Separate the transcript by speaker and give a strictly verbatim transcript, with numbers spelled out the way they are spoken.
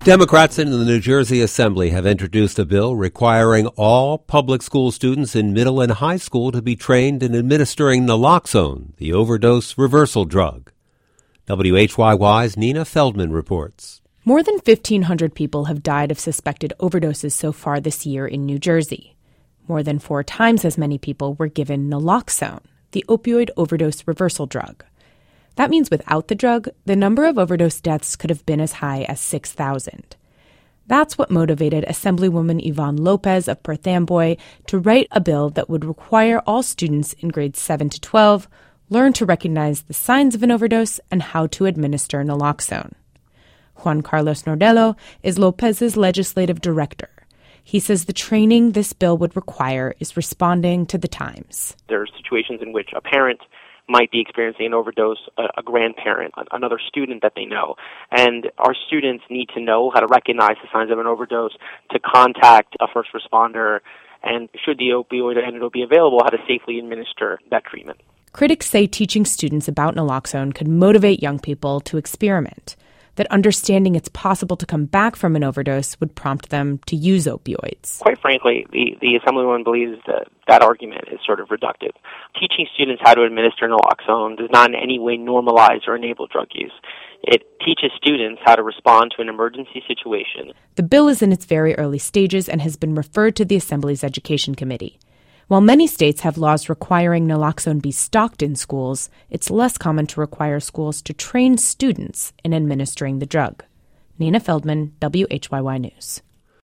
Speaker 1: Democrats in the New Jersey Assembly have introduced a bill requiring all public school students in middle and high school to be trained in administering naloxone, the overdose reversal drug. W H Y Y's Nina Feldman reports.
Speaker 2: More than fifteen hundred people have died of suspected overdoses so far this year in New Jersey. More than four times as many people were given naloxone, the opioid overdose reversal drug. That means without the drug, the number of overdose deaths could have been as high as six thousand. That's what motivated Assemblywoman Yvonne Lopez of Perth Amboy to write a bill that would require all students in grades seven to twelve learn to recognize the signs of an overdose and how to administer naloxone. Juan Carlos Nordello is Lopez's legislative director. He says the training this bill would require is responding to the times.
Speaker 3: There are situations in which a parent might be experiencing an overdose, a, a grandparent, another student that they know. And our students need to know how to recognize the signs of an overdose, to contact a first responder, and should the opioid antidote be available, how to safely administer that treatment.
Speaker 2: Critics say teaching students about naloxone could motivate young people to experiment, that understanding it's possible to come back from an overdose would prompt them to use opioids.
Speaker 3: Quite frankly, the, the Assemblywoman believes that that argument is sort of reductive. Teaching students how to administer naloxone does not in any way normalize or enable drug use. It teaches students how to respond to an emergency situation.
Speaker 2: The bill is in its very early stages and has been referred to the Assembly's Education Committee. While many states have laws requiring naloxone be stocked in schools, it's less common to require schools to train students in administering the drug. Nina Feldman, W H Y Y News.